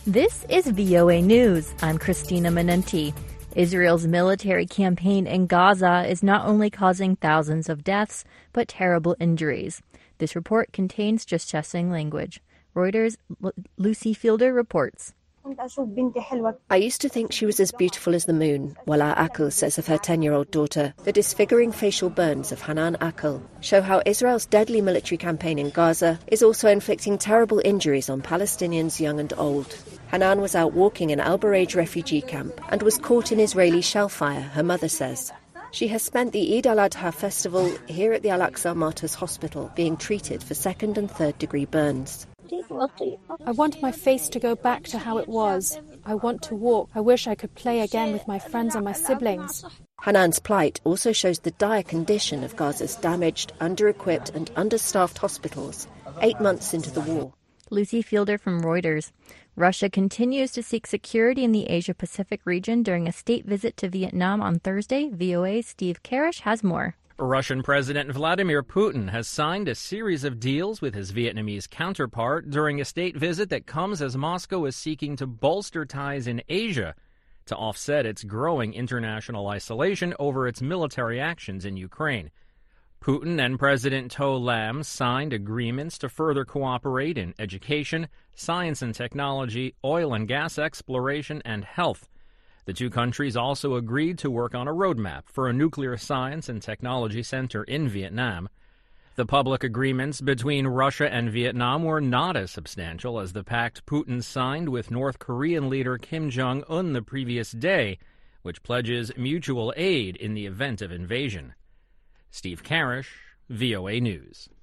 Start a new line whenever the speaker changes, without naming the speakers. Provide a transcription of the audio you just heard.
This is VOA News. I'm Christina Manenti. Israel's military campaign in Gaza is not only causing thousands of deaths, but terrible injuries. This report contains distressing language. Reuters' Lucy Fielder reports.
I used to think she was as beautiful as the moon, Walaa Akel says of her 10-year-old daughter. The disfiguring facial burns of Hanan Akel show how Israel's deadly military campaign in Gaza is also inflicting terrible injuries on Palestinians young and old. Hanan was out walking in Al Bureij refugee camp and was caught in Israeli shell fire, her mother says. She has spent the Eid al-Adha festival here at the Al-Aqsa Martyrs Hospital being treated for second and third degree burns.
I want my face to go back to how it was. I want to walk. I wish I could play again with my friends and my siblings.
Hanan's plight also shows the dire condition of Gaza's damaged, under-equipped and understaffed hospitals 8 months into the war.
Lucy Fielder from Reuters. Russia continues to seek security in the Asia-Pacific region during a state visit to Vietnam on Thursday. VOA's Steve Karish has more.
Russian President Vladimir Putin has signed a series of deals with his Vietnamese counterpart during a state visit that comes as Moscow is seeking to bolster ties in Asia to offset its growing international isolation over its military actions in Ukraine. Putin and President To Lam signed agreements to further cooperate in education, science and technology, oil and gas exploration, and health. The two countries also agreed to work on a roadmap for a nuclear science and technology center in Vietnam. The public agreements between Russia and Vietnam were not as substantial as the pact Putin signed with North Korean leader Kim Jong-un the previous day, which pledges mutual aid in the event of invasion. Steve Karish, VOA News.